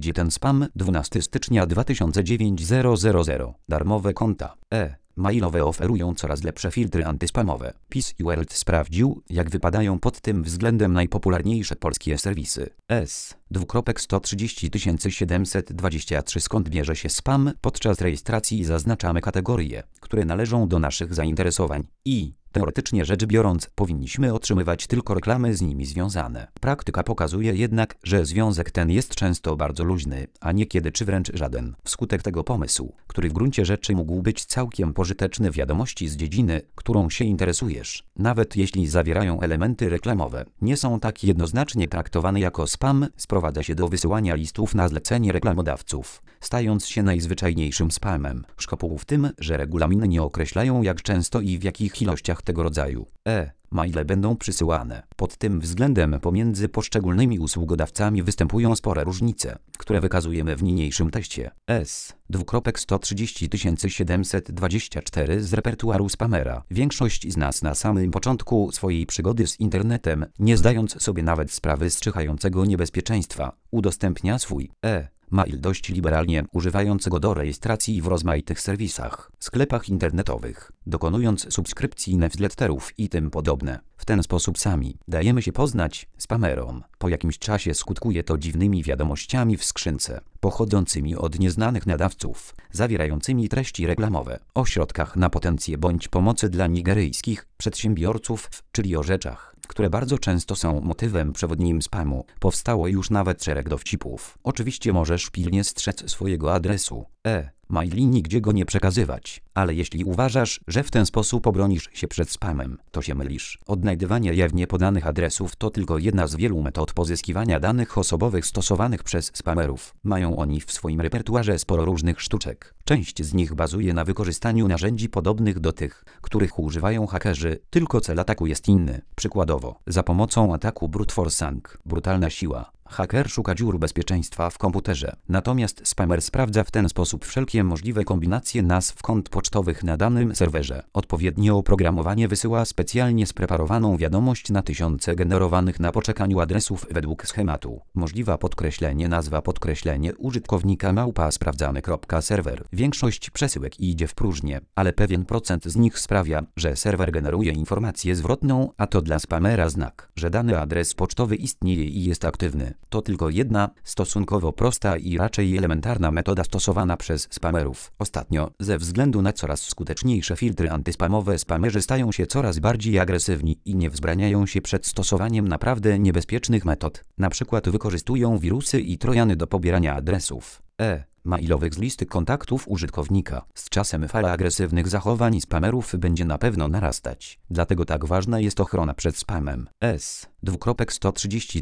znajdzie ten spam? 12 stycznia 2009 000. Darmowe konta. Mailowe oferują coraz lepsze filtry antyspamowe. Peace World sprawdził, jak wypadają pod tym względem najpopularniejsze polskie serwisy. 130 723. Skąd bierze się spam? Podczas rejestracji zaznaczamy kategorie, które należą do naszych zainteresowań i teoretycznie rzecz biorąc, powinniśmy otrzymywać tylko reklamy z nimi związane. Praktyka pokazuje jednak, że związek ten jest często bardzo luźny, a niekiedy czy wręcz żaden. Wskutek tego pomysłu, który w gruncie rzeczy mógł być całkiem pożyteczny, wiadomości z dziedziny, którą się interesujesz, nawet jeśli zawierają elementy reklamowe, nie są tak jednoznacznie traktowane jako spam, sprowadza się do wysyłania listów na zlecenie reklamodawców, stając się najzwyczajniejszym spamem. Szkopuł w tym, że regulaminy nie określają, jak często i w jakich ilościach tego rodzaju maile będą przysyłane. Pod tym względem pomiędzy poszczególnymi usługodawcami występują spore różnice, które wykazujemy w niniejszym teście. 130 724 z repertuaru spamera. Większość z nas na samym początku swojej przygody z internetem, nie zdając sobie nawet sprawy z czyhającego niebezpieczeństwa, udostępnia swój mail dość liberalnie, używając go do rejestracji w rozmaitych serwisach, sklepach internetowych, dokonując subskrypcji newsletterów i tym podobne. W ten sposób sami dajemy się poznać spamerom. Po jakimś czasie skutkuje to dziwnymi wiadomościami w skrzynce, pochodzącymi od nieznanych nadawców, zawierającymi treści reklamowe, o środkach na potencję bądź pomocy dla nigeryjskich przedsiębiorców, czyli o rzeczach, które bardzo często są motywem przewodnim spamu. Powstało już nawet szereg dowcipów. Oczywiście możesz pilnie strzec swojego adresu maili, nigdzie go nie przekazywać, ale jeśli uważasz, że w ten sposób obronisz się przed spamem, to się mylisz. Odnajdywanie jawnie podanych adresów to tylko jedna z wielu metod pozyskiwania danych osobowych stosowanych przez spamerów. Mają oni w swoim repertuarze sporo różnych sztuczek. Część z nich bazuje na wykorzystaniu narzędzi podobnych do tych, których używają hakerzy, tylko cel ataku jest inny. Przykładowo, za pomocą ataku brute forcing, brutalna siła, haker szuka dziur bezpieczeństwa w komputerze, natomiast spamer sprawdza w ten sposób wszelkie możliwe kombinacje nazw kont pocztowych na danym serwerze. Odpowiednie oprogramowanie wysyła specjalnie spreparowaną wiadomość na tysiące generowanych na poczekaniu adresów według schematu. Możliwa podkreślenie, nazwa podkreślenie użytkownika małpa sprawdzamy.serwer. Większość przesyłek idzie w próżnię, ale pewien procent z nich sprawia, że serwer generuje informację zwrotną, a to dla spamera znak, że dany adres pocztowy istnieje i jest aktywny. To tylko jedna, stosunkowo prosta i raczej elementarna metoda stosowana przez spamerów. Ostatnio, ze względu na coraz skuteczniejsze filtry antyspamowe, spamerzy stają się coraz bardziej agresywni i nie wzbraniają się przed stosowaniem naprawdę niebezpiecznych metod. Na przykład wykorzystują wirusy i trojany do pobierania adresów mailowych z listy kontaktów użytkownika. Z czasem fala agresywnych zachowań spamerów będzie na pewno narastać. Dlatego tak ważna jest ochrona przed spamem. 130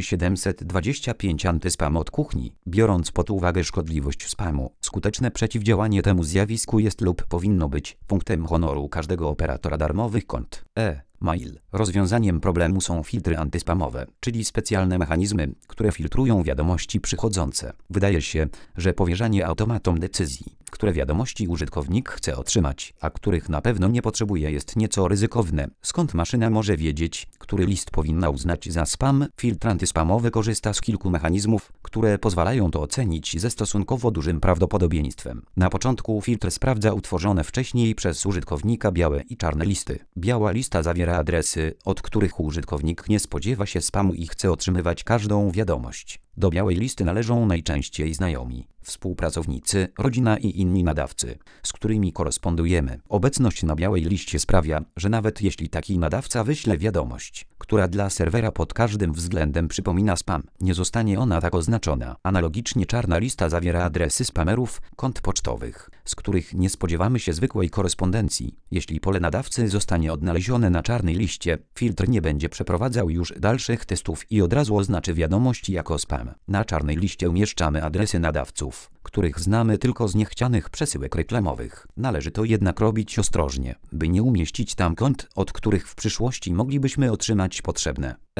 725 Antyspam od kuchni. Biorąc pod uwagę szkodliwość spamu, skuteczne przeciwdziałanie temu zjawisku jest lub powinno być punktem honoru każdego operatora darmowych kont. Mail. Rozwiązaniem problemu są filtry antyspamowe, czyli specjalne mechanizmy, które filtrują wiadomości przychodzące. Wydaje się, że powierzanie automatom decyzji, które wiadomości użytkownik chce otrzymać, a których na pewno nie potrzebuje, jest nieco ryzykowne. Skąd maszyna może wiedzieć, który list powinna uznać za spam? Filtr antyspamowy korzysta z kilku mechanizmów, które pozwalają to ocenić ze stosunkowo dużym prawdopodobieństwem. Na początku filtr sprawdza utworzone wcześniej przez użytkownika białe i czarne listy. Biała lista zawiera adresy, od których użytkownik nie spodziewa się spamu i chce otrzymywać każdą wiadomość. Do białej listy należą najczęściej znajomi, współpracownicy, rodzina i inni nadawcy, z którymi korespondujemy. Obecność na białej liście sprawia, że nawet jeśli taki nadawca wyśle wiadomość, która dla serwera pod każdym względem przypomina spam, nie zostanie ona tak oznaczona. Analogicznie czarna lista zawiera adresy spamerów, kont pocztowych, z których nie spodziewamy się zwykłej korespondencji. Jeśli pole nadawcy zostanie odnalezione na czarnej liście, filtr nie będzie przeprowadzał już dalszych testów i od razu oznaczy wiadomość jako spam. Na czarnej liście umieszczamy adresy nadawców, których znamy tylko z niechcianych przesyłek reklamowych. Należy to jednak robić ostrożnie, by nie umieścić tam kont, od których w przyszłości moglibyśmy otrzymać potrzebne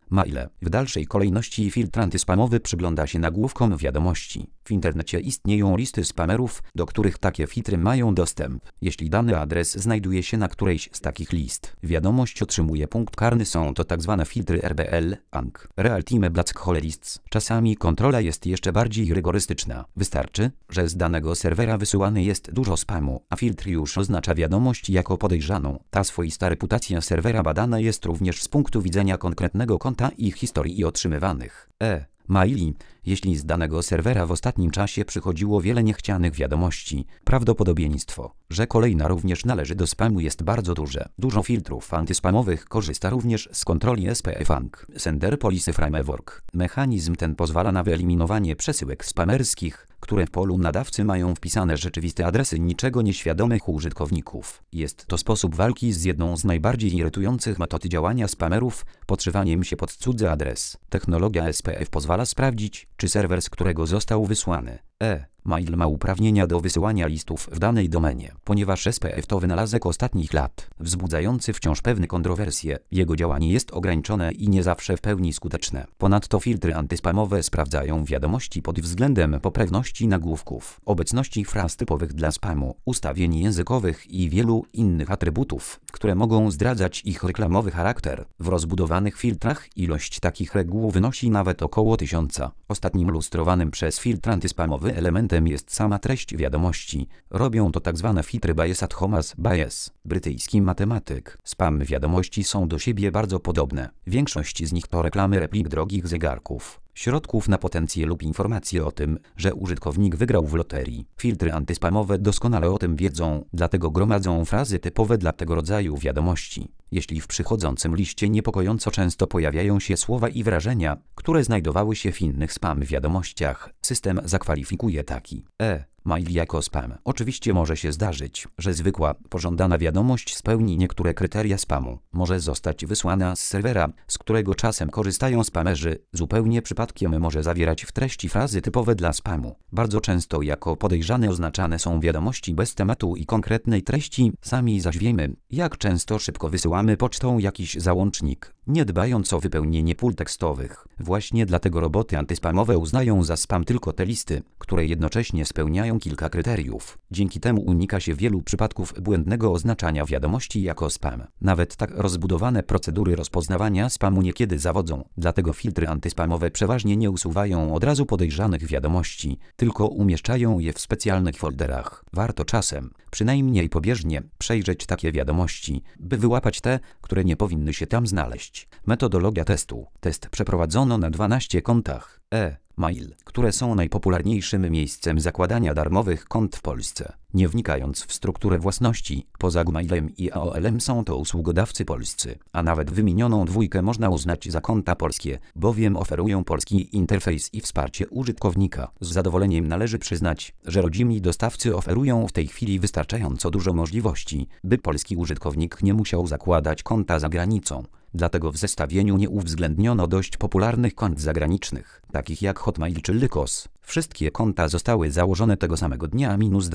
Maile. W dalszej kolejności filtr antyspamowy przygląda się nagłówkom wiadomości. W internecie istnieją listy spamerów, do których takie filtry mają dostęp. Jeśli dany adres znajduje się na którejś z takich list, wiadomość otrzymuje punkt karny. Są to tzw. filtry RBL, ANC, Real Time Black Hole Lists. Czasami kontrola jest jeszcze bardziej rygorystyczna. Wystarczy, że z danego serwera wysyłany jest dużo spamu, a filtr już oznacza wiadomość jako podejrzaną. Ta swoista reputacja serwera badana jest również z punktu widzenia konkretnego konta i historii otrzymywanych maili. Jeśli z danego serwera w ostatnim czasie przychodziło wiele niechcianych wiadomości, prawdopodobieństwo, że kolejna również należy do spamu, jest bardzo duże. Dużo filtrów antyspamowych korzysta również z kontroli SPF ANC, Sender Policy Framework. Mechanizm ten pozwala na wyeliminowanie przesyłek spamerskich, które w polu nadawcy mają wpisane rzeczywiste adresy niczego nieświadomych użytkowników. Jest to sposób walki z jedną z najbardziej irytujących metod działania spamerów, podszywaniem się pod cudzy adres. Technologia SPF pozwala sprawdzić, czy serwer, z którego został wysłany mail ma uprawnienia do wysyłania listów w danej domenie. Ponieważ SPF to wynalazek ostatnich lat, wzbudzający wciąż pewne kontrowersje, jego działanie jest ograniczone i nie zawsze w pełni skuteczne. Ponadto filtry antyspamowe sprawdzają wiadomości pod względem poprawności nagłówków, obecności fraz typowych dla spamu, ustawień językowych i wielu innych atrybutów, które mogą zdradzać ich reklamowy charakter. W rozbudowanych filtrach ilość takich reguł wynosi nawet około 1000. Ostatnim lustrowanym przez filtr antyspamowy elementem jest sama treść wiadomości. Robią to tzw. filtry bias ad Thomas Bias, brytyjski matematyk. Spam wiadomości są do siebie bardzo podobne. Większość z nich to reklamy replik drogich zegarków, środków na potencję lub informacje o tym, że użytkownik wygrał w loterii. Filtry antyspamowe doskonale o tym wiedzą, dlatego gromadzą frazy typowe dla tego rodzaju wiadomości. Jeśli w przychodzącym liście niepokojąco często pojawiają się słowa i wyrażenia, które znajdowały się w innych spam wiadomościach, system zakwalifikuje taki mail jako spam. Oczywiście może się zdarzyć, że zwykła, pożądana wiadomość spełni niektóre kryteria spamu. Może zostać wysłana z serwera, z którego czasem korzystają spamerzy. Zupełnie przypadkiem może zawierać w treści frazy typowe dla spamu. Bardzo często jako podejrzane oznaczane są wiadomości bez tematu i konkretnej treści. Sami zaś wiemy, jak często szybko wysyłamy pocztą jakiś załącznik, nie dbając o wypełnienie pól tekstowych. Właśnie dlatego roboty antyspamowe uznają za spam tylko te listy, które jednocześnie spełniają kilka kryteriów. Dzięki temu unika się wielu przypadków błędnego oznaczania wiadomości jako spam. Nawet tak rozbudowane procedury rozpoznawania spamu niekiedy zawodzą. Dlatego filtry antyspamowe przeważnie nie usuwają od razu podejrzanych wiadomości, tylko umieszczają je w specjalnych folderach. Warto czasem, przynajmniej pobieżnie, przejrzeć takie wiadomości, by wyłapać te, które nie powinny się tam znaleźć. Metodologia testu. Test przeprowadzono na 12 kontach mail, które są najpopularniejszym miejscem zakładania darmowych kont w Polsce. Nie wnikając w strukturę własności, poza Gmailem i AOL-em są to usługodawcy polscy, a nawet wymienioną dwójkę można uznać za konta polskie, bowiem oferują polski interfejs i wsparcie użytkownika. Z zadowoleniem należy przyznać, że rodzimi dostawcy oferują w tej chwili wystarczająco dużo możliwości, by polski użytkownik nie musiał zakładać konta za granicą. Dlatego w zestawieniu nie uwzględniono dość popularnych kont zagranicznych, takich jak Hotmail czy Lycos. Wszystkie konta zostały założone tego samego dnia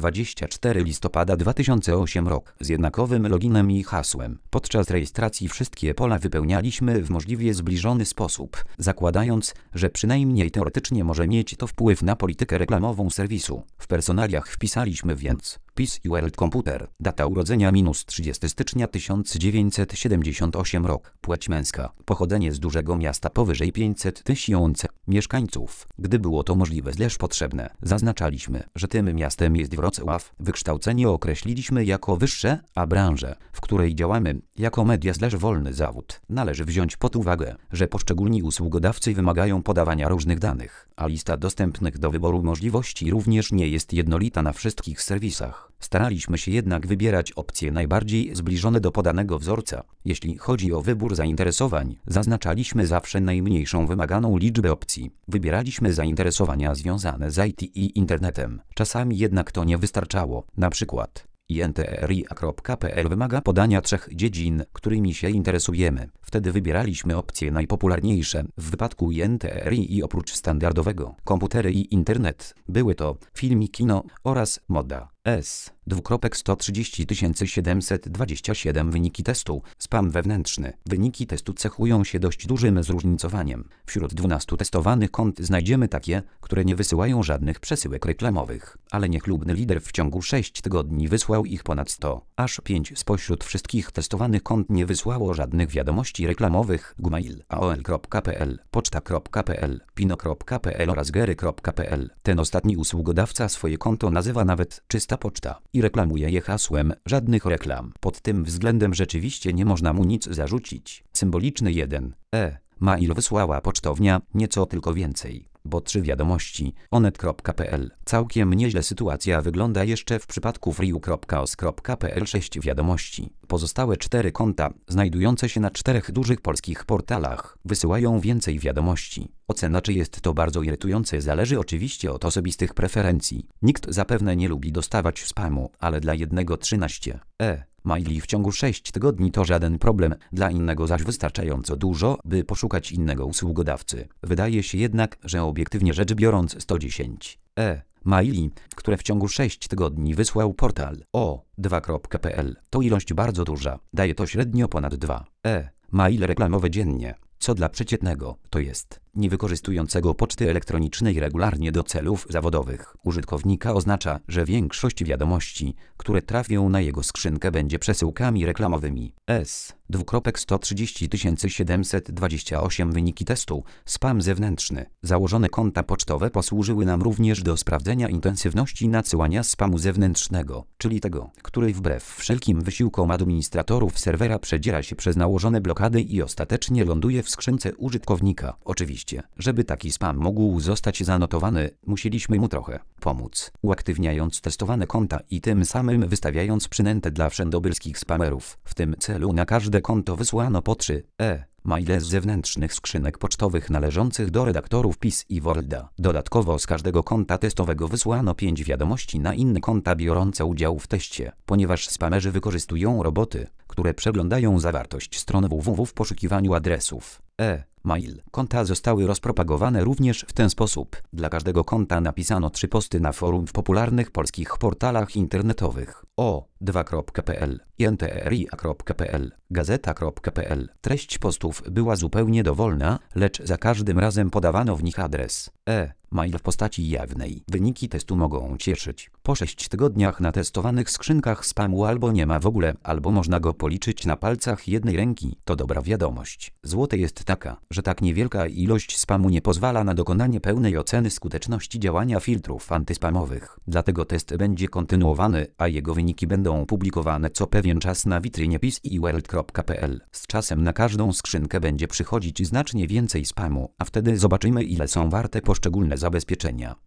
-24 listopada 2008 rok z jednakowym loginem i hasłem. Podczas rejestracji wszystkie pola wypełnialiśmy w możliwie zbliżony sposób, zakładając, że przynajmniej teoretycznie może mieć to wpływ na politykę reklamową serwisu. W personaliach wpisaliśmy więc PiS i World Computer, data urodzenia -30 stycznia 1978 rok, płeć męska, pochodzenie z dużego miasta powyżej 500 000 mieszkańców. Gdy było to możliwe potrzebne, zaznaczaliśmy, że tym miastem jest Wrocław. Wykształcenie określiliśmy jako wyższe, a branżę, w której działamy, jako media wolny zawód. Należy wziąć pod uwagę, że poszczególni usługodawcy wymagają podawania różnych danych, a lista dostępnych do wyboru możliwości również nie jest jednolita na wszystkich serwisach. Staraliśmy się jednak wybierać opcje najbardziej zbliżone do podanego wzorca. Jeśli chodzi o wybór zainteresowań, zaznaczaliśmy zawsze najmniejszą wymaganą liczbę opcji. Wybieraliśmy zainteresowania związane z IT i internetem. Czasami jednak to nie wystarczało. Na przykład intria.pl wymaga podania 3 dziedzin, którymi się interesujemy. Wtedy wybieraliśmy opcje najpopularniejsze. W wypadku INTRI oprócz standardowego komputery i internet były to film i kino oraz moda. S:130727 Wyniki testu. Spam wewnętrzny. Wyniki testu cechują się dość dużym zróżnicowaniem. Wśród 12 testowanych kont znajdziemy takie, które nie wysyłają żadnych przesyłek reklamowych, ale niechlubny lider w ciągu 6 tygodni wysłał ich ponad 100. Aż 5 spośród wszystkich testowanych kont nie wysłało żadnych wiadomości reklamowych. Gmail, aol.pl, poczta.pl, pino.pl oraz gery.pl. Ten ostatni usługodawca swoje konto nazywa nawet czysta poczta i reklamuje je hasłem żadnych reklam. Pod tym względem rzeczywiście nie można mu nic zarzucić. Symboliczny 1. Mail wysłała pocztownia, nieco tylko więcej, bo 3 wiadomości. onet.pl. Całkiem nieźle sytuacja wygląda jeszcze w przypadku friu.os.pl 6 wiadomości. Pozostałe 4 konta, znajdujące się na 4 dużych polskich portalach, wysyłają więcej wiadomości. Ocena, czy jest to bardzo irytujące, zależy oczywiście od osobistych preferencji. Nikt zapewne nie lubi dostawać spamu, ale dla jednego 13 maili w ciągu 6 tygodni to żaden problem, dla innego zaś wystarczająco dużo, by poszukać innego usługodawcy. Wydaje się jednak, że obiektywnie rzecz biorąc 110 maili, które w ciągu 6 tygodni wysłał portal o2.pl, to ilość bardzo duża, daje to średnio ponad 2 maile reklamowe dziennie, co dla przeciętnego, to jest niewykorzystującego poczty elektronicznej regularnie do celów zawodowych użytkownika oznacza, że większość wiadomości, które trafią na jego skrzynkę, będzie przesyłkami reklamowymi. S:130728 Wyniki testu. Spam zewnętrzny. Założone konta pocztowe posłużyły nam również do sprawdzenia intensywności nadsyłania spamu zewnętrznego, czyli tego, który wbrew wszelkim wysiłkom administratorów serwera przedziera się przez nałożone blokady i ostatecznie ląduje w skrzynce użytkownika. Oczywiście, żeby taki spam mógł zostać zanotowany, musieliśmy mu trochę pomóc, uaktywniając testowane konta i tym samym wystawiając przynętę dla wszędobylskich spamerów. W tym celu na każde konto wysłano po 3 maile z zewnętrznych skrzynek pocztowych należących do redaktorów PiS i Worlda. Dodatkowo z każdego konta testowego wysłano 5 wiadomości na inne konta biorące udział w teście, ponieważ spamerzy wykorzystują roboty, które przeglądają zawartość stron www w poszukiwaniu adresów mail. Konta zostały rozpropagowane również w ten sposób. Dla każdego konta napisano 3 posty na forum w popularnych polskich portalach internetowych o2.pl, jntria.pl, gazeta.pl. Treść postów była zupełnie dowolna, lecz za każdym razem podawano w nich adres mail w postaci jawnej. Wyniki testu mogą cieszyć. Po 6 tygodniach na testowanych skrzynkach spamu albo nie ma w ogóle, albo można go policzyć na palcach jednej ręki. To dobra wiadomość. Złote jest taka, że tak niewielka ilość spamu nie pozwala na dokonanie pełnej oceny skuteczności działania filtrów antyspamowych. Dlatego test będzie kontynuowany, a jego wyniki będą publikowane co pewien czas na witrynie PiS i world.pl. Z czasem na każdą skrzynkę będzie przychodzić znacznie więcej spamu, a wtedy zobaczymy, ile są warte poszczególne zabezpieczenia.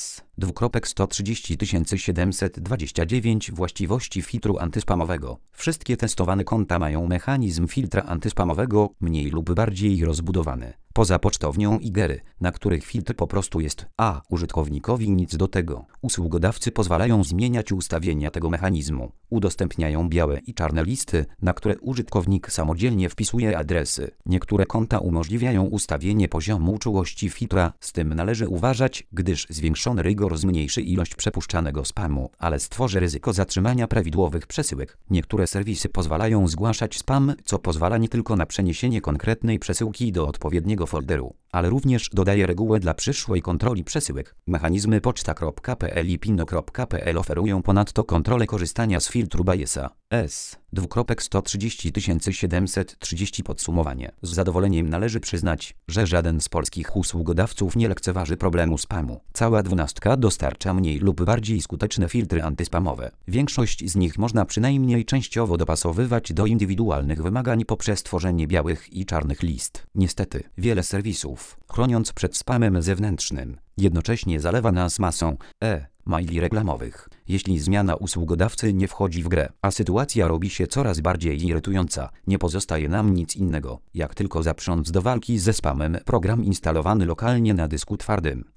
S:130729 Właściwości filtru antyspamowego. Wszystkie testowane konta mają mechanizm filtra antyspamowego mniej lub bardziej rozbudowany. Poza pocztownią i gery, na których filtr po prostu jest, a użytkownikowi nic do tego. Usługodawcy pozwalają zmieniać ustawienia tego mechanizmu. Udostępniają białe i czarne listy, na które użytkownik samodzielnie wpisuje adresy. Niektóre konta umożliwiają ustawienie poziomu czułości filtra. Z tym należy uważać, gdyż zwiększony rygor zmniejszy ilość przepuszczanego spamu, ale stworzy ryzyko zatrzymania prawidłowych przesyłek. Niektóre serwisy pozwalają zgłaszać spam, co pozwala nie tylko na przeniesienie konkretnej przesyłki do odpowiedniego folderu, ale również dodaje regułę dla przyszłej kontroli przesyłek. Mechanizmy poczta.pl i pino.pl oferują ponadto kontrolę korzystania z filtru Bayesa. S:130730 Podsumowanie. Z zadowoleniem należy przyznać, że żaden z polskich usługodawców nie lekceważy problemu spamu. Cała 12 dostarcza mniej lub bardziej skuteczne filtry antyspamowe. Większość z nich można przynajmniej częściowo dopasowywać do indywidualnych wymagań poprzez tworzenie białych i czarnych list. Niestety, wiele serwisów, chroniąc przed spamem zewnętrznym, jednocześnie zalewa nas masą maili reklamowych. Jeśli zmiana usługodawcy nie wchodzi w grę, a sytuacja robi się coraz bardziej irytująca, nie pozostaje nam nic innego, jak tylko zaprząc do walki ze spamem program instalowany lokalnie na dysku twardym.